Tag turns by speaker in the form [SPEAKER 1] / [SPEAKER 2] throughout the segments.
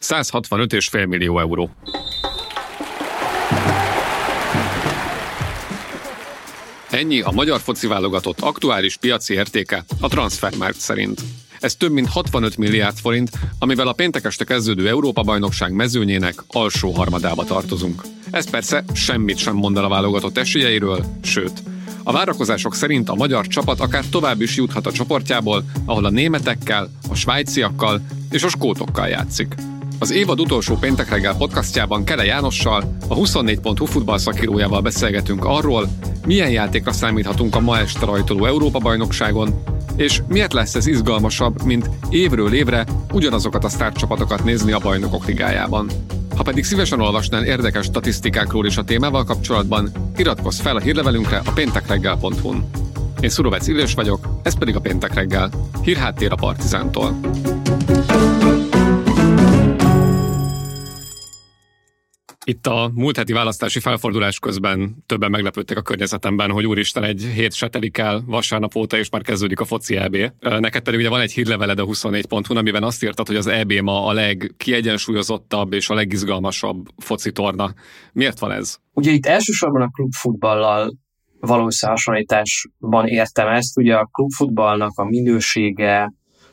[SPEAKER 1] 165,5 millió euró. Ennyi a magyar foci válogatott aktuális piaci értéke a Transfermarkt szerint. Ez több mint 65 milliárd forint, amivel a péntek este kezdődő Európa-bajnokság mezőnyének alsó harmadába tartozunk. Ez persze semmit sem mond el a válogatott esélyeiről, sőt, a várakozások szerint a magyar csapat akár tovább is juthat a csoportjából, ahol a németekkel, a svájciakkal és a skótokkal játszik. Az évad utolsó péntek reggel podcastjában Kele Jánossal, a 24.hu futballszakírójával beszélgetünk arról, milyen játékra számíthatunk a ma este rajtoló Európa-bajnokságon, és miért lesz ez izgalmasabb, mint évről évre ugyanazokat a sztárcsapatokat nézni a Bajnokok Ligájában. Ha pedig szívesen olvasnál érdekes statisztikákról is a témával kapcsolatban, iratkozz fel a hírlevelünkre a péntekreggel.hu-n. Én Szurovec Illés vagyok, ez pedig a Péntek Reggel. Hírháttér a Partizántól. Itt a múlt heti választási felfordulás közben többen meglepődtek a környezetemben, hogy úristen, egy hét se telik el vasárnap óta, és már kezdődik a foci EB. Neked pedig ugye van egy hírleveled a 24.hu, amiben azt írtad, hogy az EB ma a legkiegyensúlyozottabb és a legizgalmasabb foci torna. Miért van ez?
[SPEAKER 2] Ugye itt elsősorban a klubfutballal való összehasonlításban értem ezt. Ugye a klubfutballnak a minősége,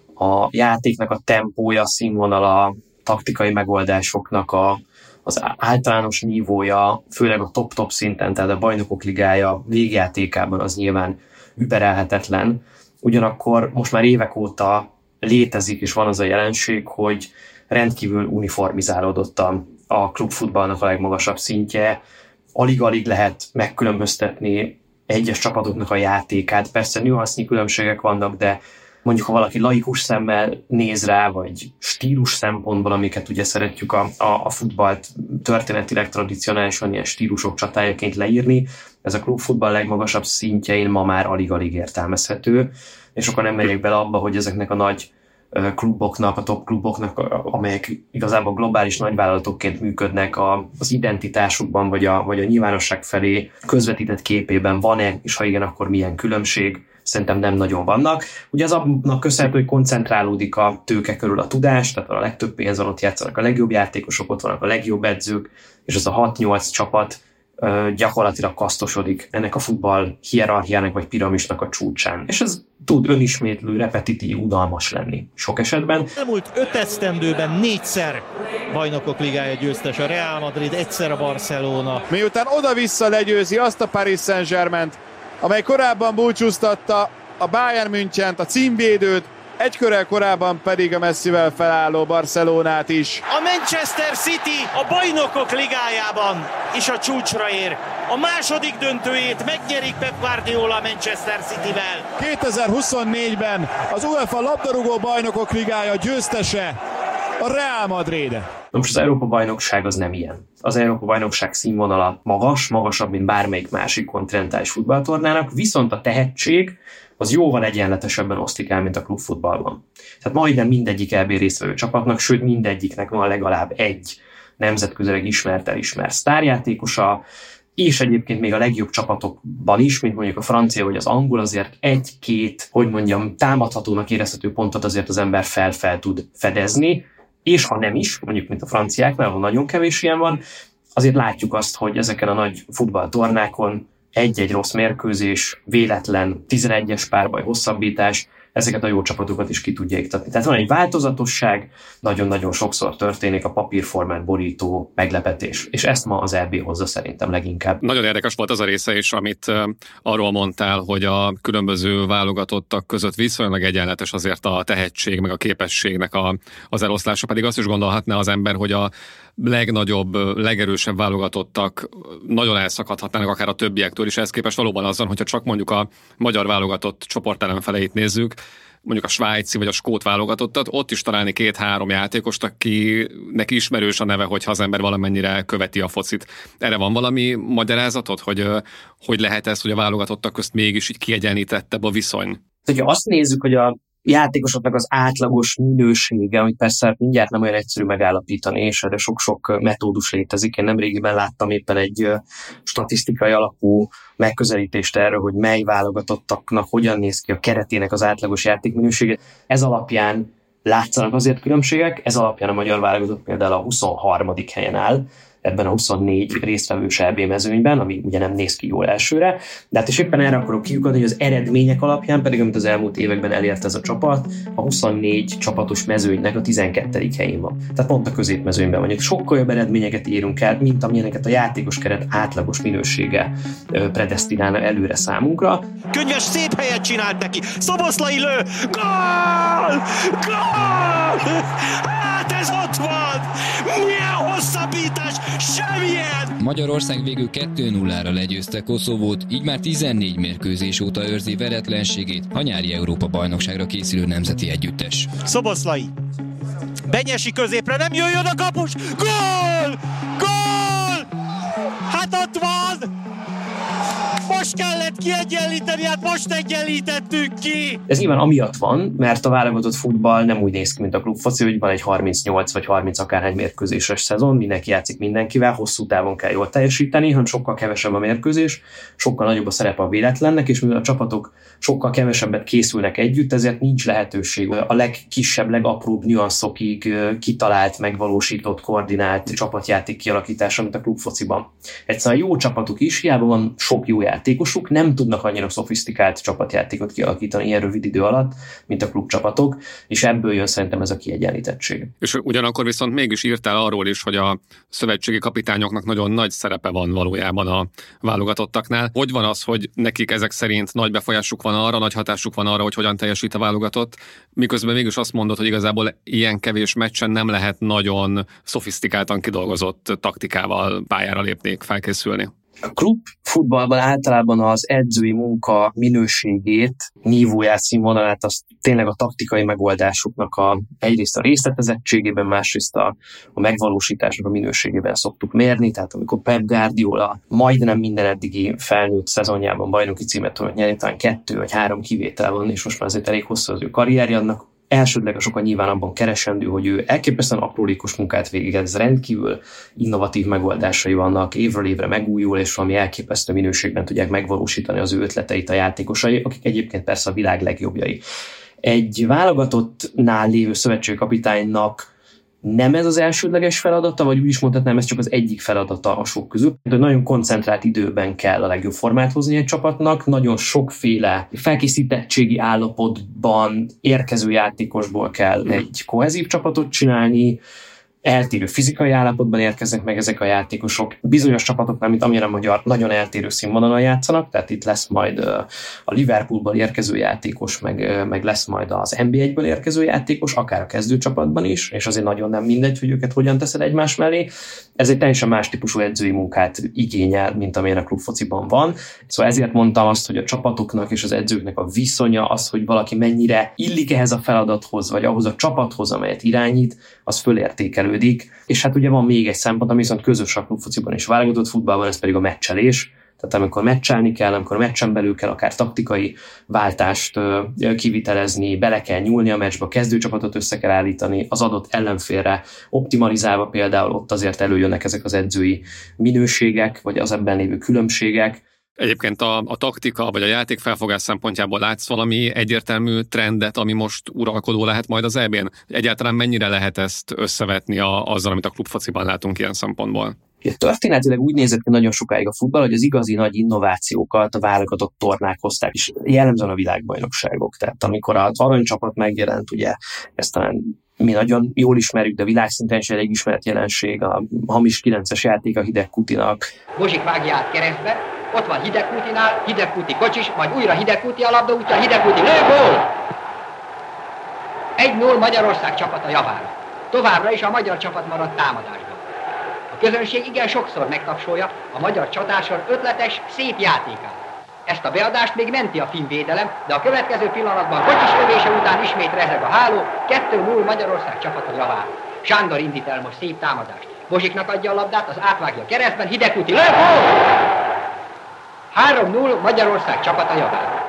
[SPEAKER 2] a játéknak a tempója, színvonala, taktikai megoldásoknak az általános nívója, főleg a top-top szinten, tehát a Bajnokok Ligája végjátékában az nyilván überelhetetlen. Ugyanakkor most már évek óta létezik, és van az a jelenség, hogy rendkívül uniformizálódott a klubfutballnak a legmagasabb szintje. Alig-alig lehet megkülönböztetni egyes csapatoknak a játékát. Persze nüansznyi különbségek vannak, de mondjuk, ha valaki laikus szemmel néz rá, vagy stílus szempontból, amiket ugye szeretjük a futballt történetileg tradicionálisan ilyen stílusok csatájaként leírni, ez a klubfutball legmagasabb szintjein ma már alig-alig értelmezhető, és akkor nem megyek bele abba, hogy ezeknek a nagy kluboknak, a top kluboknak, amelyek igazából globális nagyvállalatokként működnek, az identitásukban, vagy a nyilvánosság felé közvetített képében van-e, és ha igen, akkor milyen különbség. Szerintem nem nagyon vannak. Ugye az abnak köszönhető, hogy koncentrálódik a tőke körül a tudás, tehát a legtöbb pénz van, ott játszanak a legjobb játékosok, ott vannak a legjobb edzők, és az a 6-8 csapat gyakorlatilag kasztosodik ennek a futball hierarchiának vagy piramisnak a csúcsán. És ez tud önismétlő, repetitív, unalmas lenni sok esetben.
[SPEAKER 3] Elmúlt 5 esztendőben 4-szer Bajnokok Ligája győztes a Real Madrid, egyszer a Barcelona.
[SPEAKER 4] Miután oda-vissza legyőzi azt a Paris Saint-Germaint, amely korábban búcsúztatta a Bayern Münchent, a címvédőt, egy körrel korábban pedig a messzivel felálló Barcelonát is.
[SPEAKER 3] A Manchester City a Bajnokok Ligájában is a csúcsra ér. A második döntőjét megnyerik Pep Guardiola Manchester Cityvel.
[SPEAKER 4] 2024-ben az UEFA labdarúgó Bajnokok Ligája győztese a Real Madrid.
[SPEAKER 2] Na most az Európa-bajnokság az nem ilyen. Az Európa-bajnokság színvonala magasabb, mint bármelyik másik kontinentális futballtornának, viszont a tehetség az jóval egyenletesebben osztik el, mint a klubfutballban. Tehát majdnem mindegyik EB résztvevő csapatnak, sőt mindegyiknek van legalább egy nemzetközileg ismert sztárjátékosa, és egyébként még a legjobb csapatokban is, mint mondjuk a francia vagy az angol, azért egy-két, támadhatónak érezhető pontot azért az ember fel tud fedezni, és ha nem is, mondjuk mint a franciáknál, ahol nagyon kevés ilyen van, azért látjuk azt, hogy ezeken a nagy futballtornákon egy-egy rossz mérkőzés, véletlen 11-es párbaj, hosszabbítás, ezeket a jó csapatokat is ki tudja iktatni. Tehát van egy változatosság, nagyon-nagyon sokszor történik a papírformán borító meglepetés, és ezt ma az EB hozza szerintem leginkább.
[SPEAKER 1] Nagyon érdekes volt az a része is, amit arról mondtál, hogy a különböző válogatottak között viszonylag egyenletes azért a tehetség, meg a képességnek az eloszlása, pedig azt is gondolhatná az ember, hogy a legnagyobb, legerősebb válogatottak nagyon elszakadhatnának akár a többiektől is, ehhez képest valóban azon, hogyha csak mondjuk a magyar válogatott csoportellenfeleit nézzük, mondjuk a svájci vagy a skót válogatottat, ott is találni 2-3 játékost, akinek ismerős a neve, hogyha az ember valamennyire követi a focit. Erre van valami magyarázatod, hogy lehet ez, hogy a válogatottak közt mégis így kiegyenlítettebb a viszony?
[SPEAKER 2] Hogyha azt nézzük, hogy a játékosoknak az átlagos minősége, amit persze mindjárt nem olyan egyszerű megállapítani, és erre sok-sok metódus létezik. Én nemrégiben láttam éppen egy statisztikai alapú megközelítést erre, hogy mely válogatottaknak hogyan néz ki a keretének az átlagos játékminősége. Ez alapján látszanak azért különbségek, ez alapján a magyar válogatott például a 23. helyen áll, ebben a 24 résztvevős EB mezőnyben, ami ugye nem néz ki jól elsőre, de hát és éppen erre akarok kiukadni, hogy az eredmények alapján pedig, amit az elmúlt években elért ez a csapat, a 24 csapatos mezőnynek a 12. helyén van. Tehát pont a középmezőnyben vagyunk. Sokkal jobb eredményeket érünk el, mint amilyeneket a játékos keret átlagos minősége predesztinálna előre számunkra.
[SPEAKER 3] Könyves szép helyet csinált neki, Szoboszlai lő, gól! Gól! Hát ez ott van! Milyen hosszabbítás! Semmilyen!
[SPEAKER 5] Magyarország végül 2-0-ra legyőzte Koszovót, így már 14 mérkőzés óta őrzi veretlenségét a nyári Európa-bajnokságra készülő nemzeti együttes.
[SPEAKER 3] Szoboszlai. Benyesi középre, nem jöjjön a kapus! Gól! Gól! Hát ott van! Most kellett kiegyenlíteni, hát most egyenlítettük ki!
[SPEAKER 2] Ez nyilván amiatt van, mert a válogatott futball nem úgy néz ki, mint a klubfoci, hogy van egy 38 vagy 30 akárhány mérkőzéses szezon, mindenki játszik mindenkivel, hosszú távon kell jól teljesíteni, hanem sokkal kevesebb a mérkőzés, sokkal nagyobb a szerepe a véletlennek, és mivel a csapatok sokkal kevesebbet készülnek együtt, ezért nincs lehetőség a legkisebb, legapróbb nüanszokig kitalált, megvalósított, koordinált csapatjáték kialakítása, mint a klubfociban. Egyszerűen jó csapatuk is, hiába van sok jó játékosuk, nem tudnak annyira szofisztikált csapatjátékot kialakítani ilyen rövid idő alatt, mint a klubcsapatok, és ebből jön szerintem ez a kiegyenlítettség.
[SPEAKER 1] És ugyanakkor viszont mégis írtál arról is, hogy a szövetségi kapitányoknak nagyon nagy szerepe van valójában a válogatottaknál. Hogy van az, hogy nekik ezek szerint nagy befolyásuk van arra, nagy hatásuk van arra, hogy hogyan teljesít a válogatott, miközben mégis azt mondod, hogy igazából ilyen kevés meccsen nem lehet nagyon szofisztikáltan kidolgozott taktikával pályára lépni, felkészülni?
[SPEAKER 2] A klub futballban általában az edzői munka minőségét, nívóját, színvonalát, azt tényleg a taktikai megoldásoknak egyrészt a részletezettségében, másrészt a megvalósításnak a minőségében szoktuk mérni. Tehát amikor Pep Guardiola majdnem minden eddigi felnőtt szezonjában bajnoki címet tudott nyerni, talán 2 vagy 3 kivétel van, és most már azért elég hosszú az ő karrierje, annak elsődleges oka nyilván abban keresendő, hogy ő elképesztően aprólékos munkát végez, rendkívül innovatív megoldásai vannak, évről évre megújul, és valami elképesztő minőségben tudják megvalósítani az ő ötleteit a játékosai, akik egyébként persze a világ legjobbjai. Egy válogatottnál lévő szövetségkapitánynak nem ez az elsődleges feladata, vagy úgy is mondhatnám, ez csak az egyik feladata a sok közül. De nagyon koncentrált időben kell a legjobb formát hozni egy csapatnak, nagyon sokféle felkészítettségi állapotban érkező játékosból kell egy kohezív csapatot csinálni, eltérő fizikai állapotban érkeznek meg ezek a játékosok. Bizonyos csapatoknál, mint amilyen a magyar, nagyon eltérő színvonalon játszanak, tehát itt lesz majd a Liverpoolból érkező játékos, meg lesz majd az NB1-ből érkező játékos, akár a kezdőcsapatban is, és azért nagyon nem mindegy, hogy őket hogyan teszed egymás mellé. Ez egy teljesen más típusú edzői munkát igényel, mint amilyen a klubfociban van. Szóval ezért mondtam azt, hogy a csapatoknak és az edzőknek a viszonya, az, hogy valaki mennyire illik ehhez a feladathoz, vagy ahhoz a csapathoz, amelyet irányít, az fölértékelődik. És hát ugye van még egy szempont, ami viszont közös a klubfociban és válogatott futballban, ez pedig a meccselés. Tehát amikor meccselni kell, amikor meccsen belül kell akár taktikai váltást kivitelezni, bele kell nyúlni a meccsbe, a kezdőcsapatot össze kell állítani, az adott ellenfélre optimalizálva például ott azért előjönnek ezek az edzői minőségek, vagy az ebben lévő különbségek.
[SPEAKER 1] Egyébként a taktika vagy a játékfelfogás szempontjából látsz valami egyértelmű trendet, ami most uralkodó lehet majd az EB-n? Egyáltalán mennyire lehet ezt összevetni azzal, amit a klubfociban látunk ilyen szempontból?
[SPEAKER 2] Történetileg úgy nézett ki nagyon sokáig a futball, hogy az igazi nagy innovációkat a válogatott tornák hozták, és jellemzően a világbajnokságok. Tehát amikor az aranycsapat megjelent, ugye ezt talán mi nagyon jól ismerjük, de világszinten is elég ismert jelenség, a hamis 9-es játék a Hideg Kutinak.
[SPEAKER 6] Bozsik vágja át keresztbe, ott van Hideg Kutinál, Hideg Kuti kocsis, majd újra Hideg Kuti a labda útja, Hideg Kuti lő, gól! 1-0 Magyarország csapata javára. Továbbra is a magyar csapat maradt támadásban. A közönség igen sokszor megtapsolja a magyar csatásor ötletes, szép játékát. Ezt a beadást még menti a finn védelem, de a következő pillanatban kocsis lövése után ismét rezeg a háló, 2-0 Magyarország csapata javára. Sándor indít el most szép támadást. Bozsiknak adja a labdát, az átvágja keresztben, Hideg Kuti lő, gól! 3-0 Magyarország csapata javára.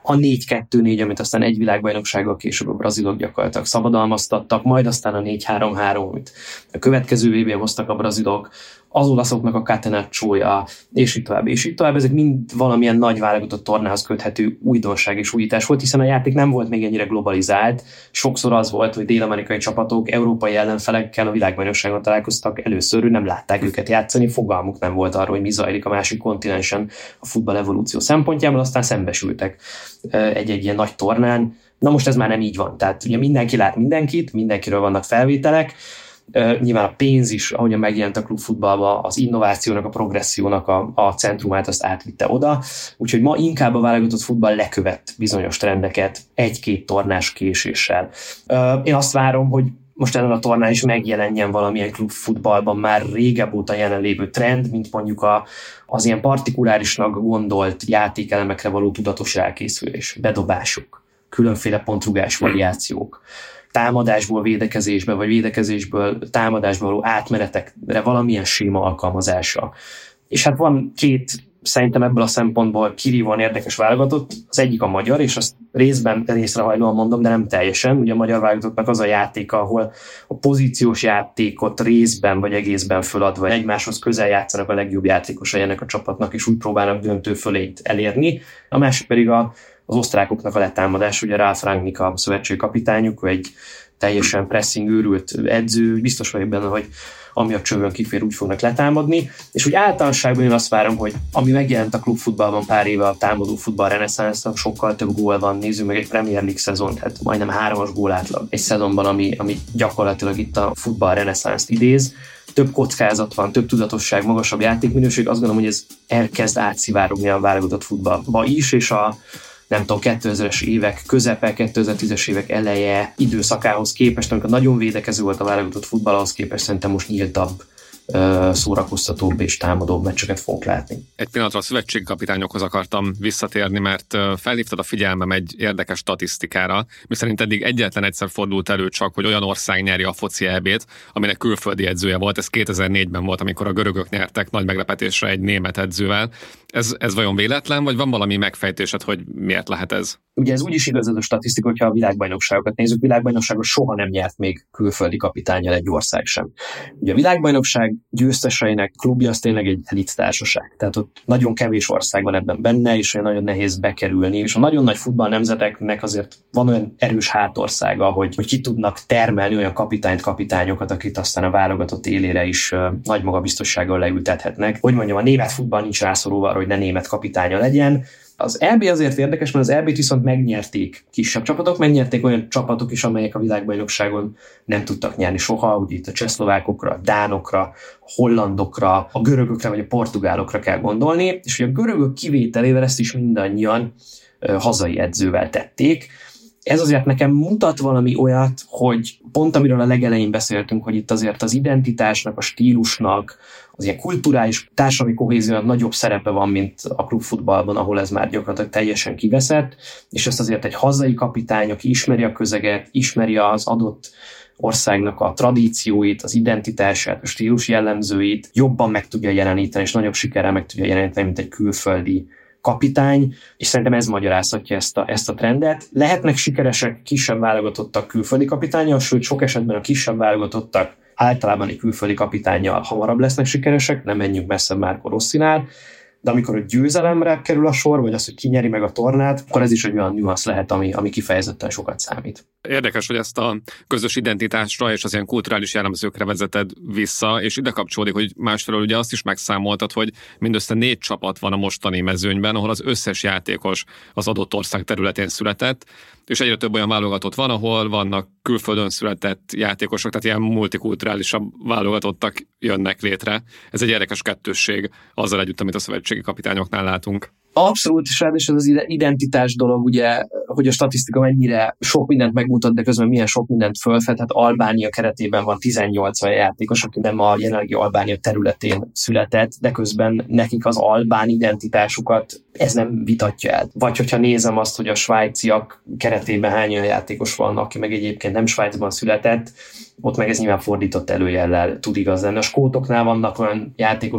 [SPEAKER 2] a 4-2-4, amit aztán egy világbajnoksággal később a brazilok gyakorlatilag szabadalmaztattak, majd aztán a 4-3-3, amit a következő VB-n hoztak a brazilok, az olaszoknak a catenacciója, és így tovább, és így tovább. Ezek mind valamilyen nagy válogatott tornához köthető újdonság és újítás volt, hiszen a játék nem volt még ennyire globalizált. Sokszor az volt, hogy dél-amerikai csapatok európai ellenfelekkel a világbajnokságon találkoztak először, nem látták őket játszani, fogalmuk nem volt arról, hogy mi zajlik a másik kontinensen a futball evolúció szempontjából, aztán szembesültek egy-egy ilyen nagy tornán. Na most ez már nem így van. Tehát ugye mindenki lát mindenkit, mindenkiről vannak felvételek, nyilván a pénz is, ahogyan megjelent a klubfutballban, az innovációnak, a progressziónak a centrumát azt átvitte oda, úgyhogy ma inkább a válogatott futball lekövet bizonyos trendeket egy-két tornás késéssel. Én azt várom, hogy most ezen a tornán is megjelenjen valamilyen klubfutballban már régebb óta jelenlévő trend, mint mondjuk az ilyen partikulárisnak gondolt játékelemekre való tudatos rákészülés, bedobások, különféle pontrugás variációk, támadásból védekezésbe, vagy védekezésből támadásba való átmenetekre valamilyen séma alkalmazása. És hát van két, szerintem ebből a szempontból kirívóan érdekes válogatott, az egyik a magyar, és azt részben részrehajlóan mondom, de nem teljesen. Ugye a magyar válogatottnak az a játéka, ahol a pozíciós játékot részben vagy egészben föladva egymáshoz közel játszanak a legjobb játékosai ennek a csapatnak, és úgy próbálnak döntő fölényt elérni. A másik pedig az osztrákoknak a letámadás, ugye Ralf Rangnick a szövetségi kapitányuk, egy teljesen pressing őrült edző, biztos vagyok benne, hogy ami a csövön kifér, úgy fognak letámadni, és úgy általánosságban én azt várom, hogy ami megjelent a klubfutballban pár éve a támadó futball reneszánsznak, sokkal több gól van, nézzük meg egy Premier League szezont, hát majdnem 3-as gólátlag egy szezonban, ami gyakorlatilag itt a futball reneszánszt idéz. Több kockázat van, több tudatosság, magasabb játékminőség, azt gondolom, hogy ez elkezd átszivárogni a válogatott futballba is, és a nem tudom, 2000-es évek közepe, 2010-es évek eleje időszakához képest, amikor nagyon védekező volt a válogatott futball, ahhoz képest szerintem most nyíltabb, szórakoztatóbb és támadóbb meccseket fogunk látni.
[SPEAKER 1] Egy pillanatra a szövetségkapitányokhoz akartam visszatérni, mert felhívtad a figyelmem egy érdekes statisztikára, miszerint eddig egyetlen egyszer fordult elő csak, hogy olyan ország nyeri a foci EB-t, aminek külföldi edzője volt. Ez 2004-ben volt, amikor a görögök nyertek nagy meglepetésre egy német edzővel. Ez vajon véletlen, vagy van valami megfejtésed, hogy miért lehet ez?
[SPEAKER 2] Ugye ez úgyis igaz ez a statisztika, hogyha a világbajnokságokat nézzük, világbajnokságot soha nem nyert még külföldi kapitánnyal egy ország sem. Ugye a világbajnokság győzteseinek klubja az tényleg egy elit társaság. Tehát ott nagyon kevés ország van ebben benne, és olyan nagyon nehéz bekerülni, és a nagyon nagy futballnemzeteknek azért van olyan erős hátországa, hogy ki tudnak termelni olyan kapitányokat, akit aztán a válogatott élére is nagy magabiztossággal leültethetnek. Hogy mondjam, a német futball nincs rászorulva arra, hogy ne német kapitánya legyen. Az EB azért érdekes, mert az EB-t viszont megnyerték kisebb csapatok, megnyerték olyan csapatok is, amelyek a világbajnokságon nem tudtak nyerni soha, ugye itt a csehszlovákokra, a dánokra, a hollandokra, a görögökre vagy a portugálokra kell gondolni, és ugye a görögök kivételével ezt is mindannyian hazai edzővel tették. Ez azért nekem mutat valami olyat, hogy pont amiről a legelején beszéltünk, hogy itt azért az identitásnak, a stílusnak, az ilyen kulturális társadalmi kohéziónak nagyobb szerepe van, mint a klubfutballban, ahol ez már gyakorlatilag teljesen kiveszett, és ezt azért egy hazai kapitány, aki ismeri a közeget, ismeri az adott országnak a tradícióit, az identitását, a stílus jellemzőit jobban meg tudja jeleníteni, és nagyobb sikerrel meg tudja jeleníteni, mint egy külföldi kapitány, és szerintem ez magyarázhatja ezt a trendet. Lehetnek sikeresek kisebb válogatottak külföldi kapitánnyal, sőt sok esetben a kisebb válogatottak általában egy külföldi kapitánnyal hamarabb lesznek sikeresek, nem menjünk messzebb Marco Rossinál, de amikor a győzelemre kerül a sor, vagy az, hogy ki nyeri meg a tornát, akkor ez is egy olyan nüansz lehet, ami kifejezetten sokat számít.
[SPEAKER 1] Érdekes, hogy ezt a közös identitásra és az ilyen kulturális jellemzőkre vezeted vissza, és ide kapcsolódik, hogy másfelől ugye azt is megszámoltad, hogy mindössze 4 csapat van a mostani mezőnyben, ahol az összes játékos az adott ország területén született, és egyre több olyan válogatott van, ahol vannak külföldön született játékosok, tehát ilyen multikulturálisabb válogatottak jönnek létre. Ez egy érdekes kettősség azzal együtt, amit a szövetségi kapitányoknál látunk.
[SPEAKER 2] Abszolút, és ráadásul az identitás dolog, ugye, hogy a statisztika mennyire sok mindent megmutat, de közben milyen sok mindent fölfed. Hát Albánia keretében van 18 olyan játékos, aki nem a jelenlegi Albánia területén született, de közben nekik az albán identitásukat ez nem vitatja el. Vagy hogyha nézem azt, hogy a svájciak keretében hány olyan játékos van, aki meg egyébként nem Svájcban született, ott meg ez nyilván fordított előjellel tud igaz lenni. A skótoknál vannak olyan játékosok,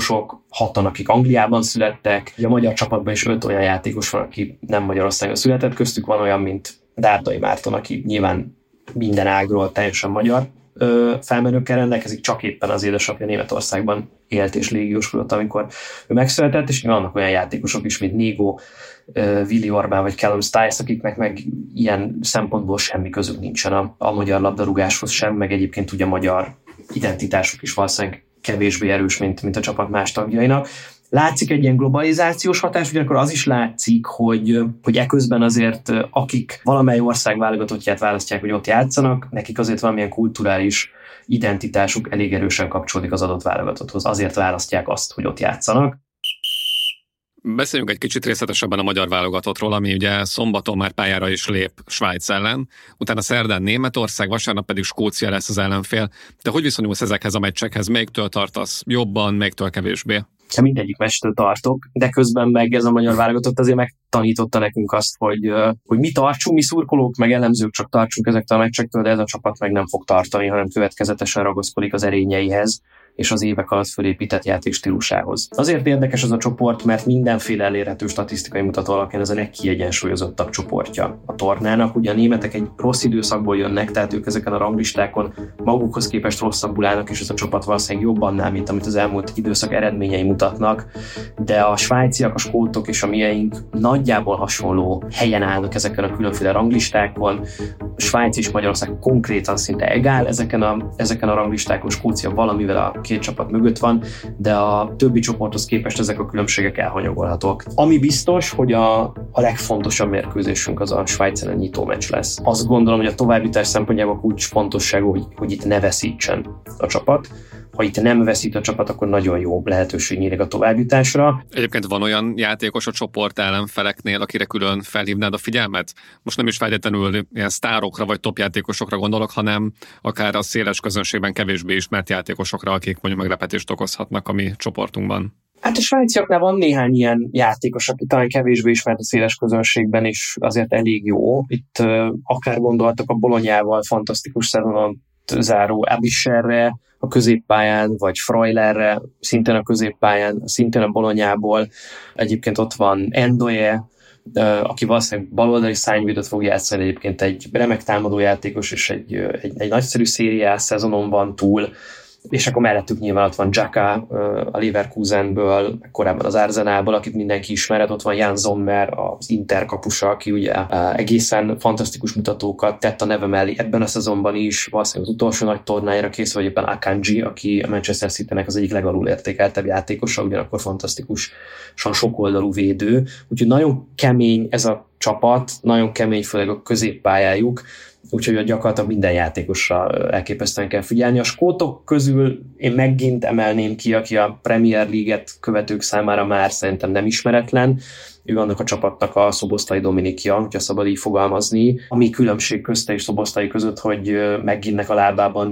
[SPEAKER 2] 6-an, akik Angliában születtek. A magyar csapatban is 5 olyan játékos van, aki nem Magyarországon született, köztük van olyan, mint Dárdai Márton, aki nyilván minden ágról teljesen magyar felmenőkkel rendelkezik, csak éppen az édesapja Németországban élt és légióskodott, amikor ő megszületett, és vannak olyan játékosok is, mint Négo, Willi Orbán vagy Callum Stiles, akiknek meg ilyen szempontból semmi közük nincsen a magyar labdarúgáshoz sem, meg egyébként ugye a magyar identitásuk is valószínűleg kevésbé erős, mint a csapat más tagjainak. Látszik egy ilyen globalizációs hatás, ugyanakkor az is látszik, hogy eközben azért akik valamely ország válogatottját választják, hogy ott játszanak, nekik azért valamilyen kulturális identitásuk elég erősen kapcsolódik az adott válogatotthoz. Azért választják azt, hogy ott játszanak.
[SPEAKER 1] Beszéljünk egy kicsit részletesebben a magyar válogatottról, ami ugye szombaton már pályára is lép Svájc ellen, utána szerdán Németország, vasárnap pedig Skócia lesz az ellenfél. De hogy viszonyulsz ezekhez a meccsekhez? Melyiktől tartasz jobban, melyiktől kevésbé?
[SPEAKER 2] Mindegyik meccstől tartok, de közben meg ez a magyar válogatott azért megtanította nekünk azt, hogy mi tartsunk, mi szurkolók, meg elemzők csak tartsunk ezektől a meccsektől, de ez a csapat meg nem fog tartani, hanem következetesen ragaszkodik az erényeihez és az évek alatt fölépített játékstílusához. Azért érdekes az a csoport, mert mindenféle elérhető statisztikai mutató alapján ez a legkiegyensúlyozottabb csoportja a tornának. Ugye a németek egy rossz időszakból jönnek, tehát ők ezeken a ranglistákon magukhoz képest rosszabbul állnak, és ez a csapat valószínűleg jobban áll, mint amit az elmúlt időszak eredményei mutatnak, de a svájciak, a skótok és a mieink nagyjából hasonló helyen állnak ezeken a különféle ranglistákon. Svájc és Magyarország konkrétan szinte egál ezeken a ranglistákon, Skócia valamivel a két csapat mögött van, de a többi csoporthoz képest ezek a különbségek elhanyagolhatók. Ami biztos, hogy a legfontosabb mérkőzésünk az a Svájc ellen nyitó meccs lesz. Azt gondolom, hogy a továbbjutás szempontjából kulcsfontosságú, hogy itt ne veszítsen a csapat. Ha itt nem veszít a csapat, akkor nagyon jó lehetőség nyílik a továbbjutásra.
[SPEAKER 1] Egyébként van olyan játékos a csoport ellenfeleknél, akire külön felhívnád a figyelmet? Most nem is feltétlenül ilyen sztárokra vagy topjátékosokra gondolok, hanem akár a széles közönségben kevésbé ismert játékosokra, akik mondjuk meglepetést okozhatnak a mi csoportunkban.
[SPEAKER 2] Hát a svájciaknál van néhány ilyen játékos, aki talán kevésbé ismert a széles közönségben, és azért elég jó. Itt akár gondoltak a Bolonyával fantasztikus szezonon záró Abisherre a középpályán, vagy Freulerre, szintén a középpályán, szintén a Bolonyából. Egyébként ott van Endoye, aki valószínűleg baloldali szárnyvédőt fog játszani, egyébként egy remek támadójátékos, és egy nagyszerű szériás szezonon van túl. És akkor mellettük nyilván ott van Xhaka a Leverkusenből, korábban az Arsenalból, akit mindenki ismeret, ott van Jan Sommer, az Inter kapusa, aki ugye egészen fantasztikus mutatókat tett a neve mellé ebben a szezonban is, valószínűleg az utolsó nagy tornájára kész, vagy éppen Akanji, aki a Manchester City-nek az egyik legalul értékeltebb játékosa, ugyanakkor fantasztikusan sokoldalú védő. Úgyhogy nagyon kemény ez a csapat, nagyon kemény, főleg a középpályájuk, úgyhogy gyakorlatilag minden játékosra elképesztően kell figyelni. A skótok közül én megint emelném ki, aki a Premier League-et követők számára már szerintem nem ismeretlen. Ő annak a csapatnak a Szoboszlai Dominikja, hogyha szabad így fogalmazni. Ami különbség közte és Szoboszlai között, hogy McGinnnek a lábában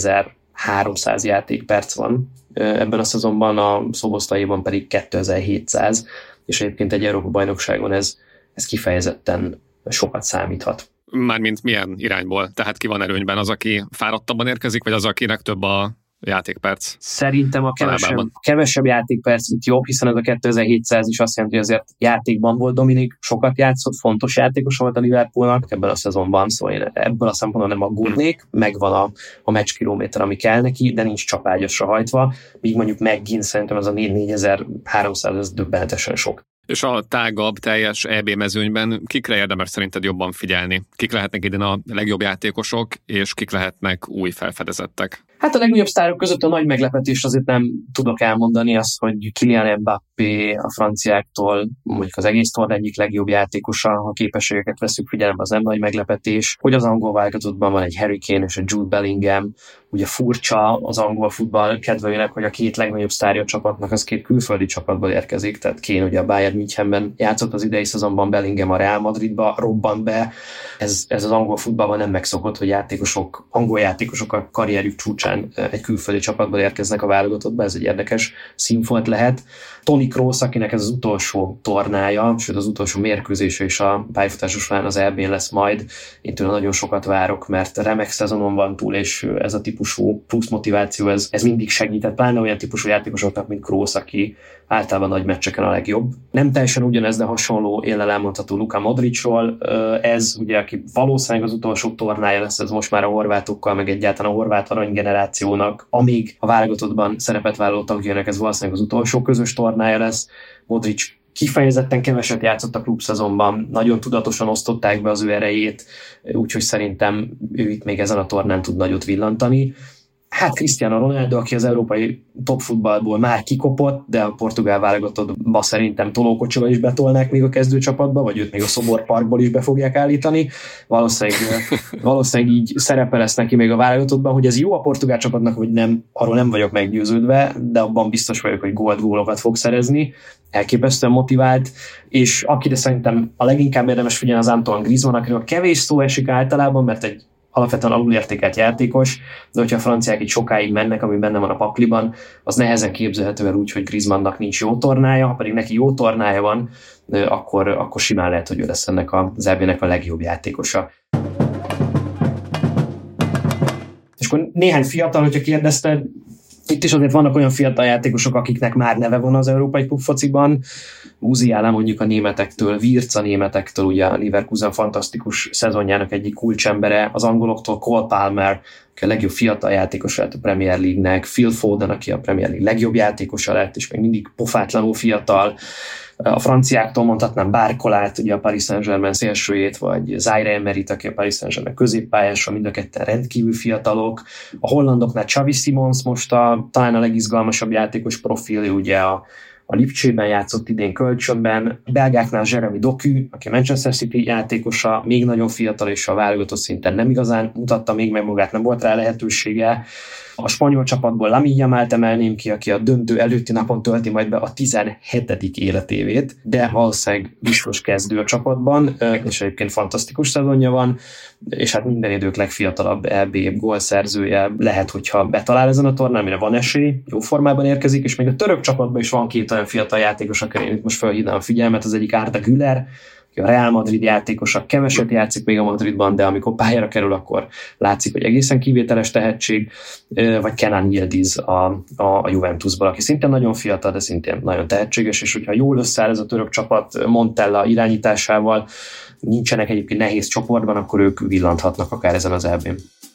[SPEAKER 2] 4300 játékperc van. Ebben a szezonban a Szoboszlaiban pedig 2700, és egyébként egy Európa-bajnokságon ez kifejezetten sokat számíthat.
[SPEAKER 1] Mármint milyen irányból? Tehát ki van előnyben? Az, aki fáradtabban érkezik, vagy az, akinek több a játékperc?
[SPEAKER 2] Szerintem a kevesebb játékperc itt jobb, hiszen ez a 2700 is azt jelenti, hogy azért játékban volt Dominik, sokat játszott, fontos játékos volt a Liverpoolnak ebben a szezonban, szóval én ebből a szempontból nem aggódnék, megvan a meccskilométer, ami kell neki, de nincs csapágyasra hajtva, míg mondjuk McGinn szerintem ez a 4300, ez döbbenetesen sok.
[SPEAKER 1] És a tágabb, teljes EB mezőnyben kikre érdemes szerinted jobban figyelni? Kik lehetnek idén a legjobb játékosok, és kik lehetnek új felfedezettek?
[SPEAKER 2] Hát a legnagyobb sztárok között a nagy meglepetés azért nem tudok elmondani azt, hogy Kylian Mbappé a franciáktól mondjuk az egész torna egyik legjobb játékosa, ha képességeket veszük figyelembe, az nem nagy meglepetés. Hogy az angol válogatottban van egy Harry Kane és egy Jude Bellingham, ugye furcsa az angol futball kedvelőnek, hogy a két legnagyobb sztárja a csapatnak az két külföldi csapatból érkezik, tehát Kane ugye a Bayern Münchenben játszott az idei szezonban, Bellingham a Real Madridba robbant be. Ez az angol futballban nem megszokott, hogy angol játékosok a karrierjük csúcsán után egy külföldi csapatból érkeznek a válogatottba, ez egy érdekes színfolt lehet. Toni Kroos, akinek ez az utolsó tornája, sőt az utolsó mérkőzése is a pályafutása során az EB-n lesz majd. Én tőle nagyon sokat várok, mert remek szezonon van túl, és ez a típusú plusz motiváció, ez mindig segített, pláne olyan típusú játékosoknak, mint Kroos, aki általában nagy meccseken a legjobb. Nem teljesen ugyanez, de hasonló éllel elmondható Luka Modricról. Ez ugye, aki valószínűleg az utolsó tornája lesz, ez most már a horvátokkal, meg egyáltalán a horvát aranygenerációnak, amíg a válogatottban szerepet vállaló tagjainak ez valószínűleg az utolsó közös tornája lesz. Modric kifejezetten keveset játszott a klubszezonban, nagyon tudatosan osztották be az ő erejét, úgyhogy szerintem ő itt még ezen a tornán tud nagyot villantani. Hát Cristiano Ronaldo, aki az európai topfutballból már kikopott, de a portugál válogatottba szerintem tolókocsival is betolnák még a kezdőcsapatba, vagy őt még a Szobor Parkból is be fogják állítani. Valószínűleg így szerepe lesz neki még a válogatottban, hogy ez jó a portugál csapatnak, vagy nem, arról nem vagyok meggyőződve, de abban biztos vagyok, hogy gólokat fog szerezni. Elképesztően motivált, és akire szerintem a leginkább érdemes figyelni az Antoine Griezmann, akiről kevés szó esik általában, mert egy alapvetően alulértékelt játékos, de hogyha a franciák így sokáig mennek, ami benne van a pakliban, az nehezen képzelhető el úgy, hogy Griezmannnak nincs jó tornája, ha pedig neki jó tornája van, akkor simán lehet, hogy ő lesz ennek az EB-nek a legjobb játékosa. És akkor néhány fiatal, hogyha kérdezted, itt is azért vannak olyan fiatal játékosok, akiknek már neve van az európai klubfociban. Musiala mondjuk a németektől, Wirtz a németektől, ugye a Leverkusen fantasztikus szezonjának egyik kulcsembere, az angoloktól Cole Palmer, aki a legjobb fiatal játékosa lett a Premier League-nek, Phil Foden, aki a Premier League legjobb játékosa lett, és még mindig pofátlanul fiatal. A franciáktól mondhatnám Barcolát, ugye a Paris Saint-Germain szélsőjét, vagy Zaire Emeryt, aki a Paris Saint-Germain középpályása, mind a ketten rendkívül fiatalok. A hollandoknál Xavi Simons most talán a legizgalmasabb játékos profil, ugye a Lipcsében játszott idén kölcsönben. A belgáknál Jeremy Doku, aki a Manchester City játékosa, még nagyon fiatal, és a válogatott szinten nem igazán mutatta még meg magát, nem volt rá lehetősége. A spanyol csapatból Lamine Yamalt emelném ki, aki a döntő előtti napon tölti majd be a 17. életévét, de valószínűleg biztos kezdő a csapatban, és egyébként fantasztikus szezonja van, és hát minden idők legfiatalabb EB gólszerzője lehet, hogyha betalál ezen a tornán, amire van esély, jó formában érkezik, és még a török csapatban is van két olyan fiatal játékos, akire én itt most felhívnám a figyelmet, az egyik Arda Güler, a Real Madrid játékosa, keveset játszik még a Madridban, de amikor pályára kerül, akkor látszik, hogy egészen kivételes tehetség, vagy Kenan Yildiz a Juventusból, aki szintén nagyon fiatal, de szintén nagyon tehetséges, és hogyha jól összeáll ez a török csapat Montella irányításával, nincsenek egyébként nehéz csoportban, akkor ők villanthatnak akár ezen az EB-n.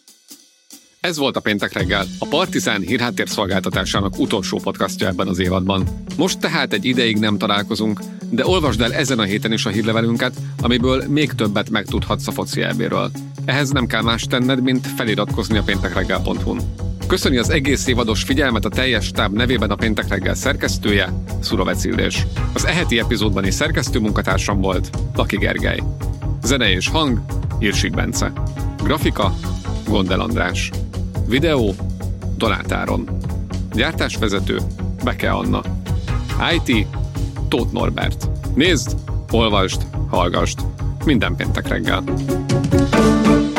[SPEAKER 1] Ez volt a Péntek reggel, a Partizán hírháttérszolgáltatásának utolsó podcastja ebben az évadban. Most tehát egy ideig nem találkozunk, de olvasd el ezen a héten is a hírlevelünket, amiből még többet megtudhatsz a foci EB-ről. Ehhez nem kell más tenned, mint feliratkozni a péntekreggel.hu-n. Köszöni az egész évados figyelmet a teljes stáb nevében a Péntek reggel szerkesztője, Szurovec Illés. Az eheti epizódban is szerkesztő munkatársam volt, Laki Gergely. Zene és hang, Irsik Bence. Grafika, Gondel András. Videó, Donát Áron. Gyártásvezető, Beke Anna. IT, Tóth Norbert. Nézd, olvasd, hallgasd. Minden péntek reggel.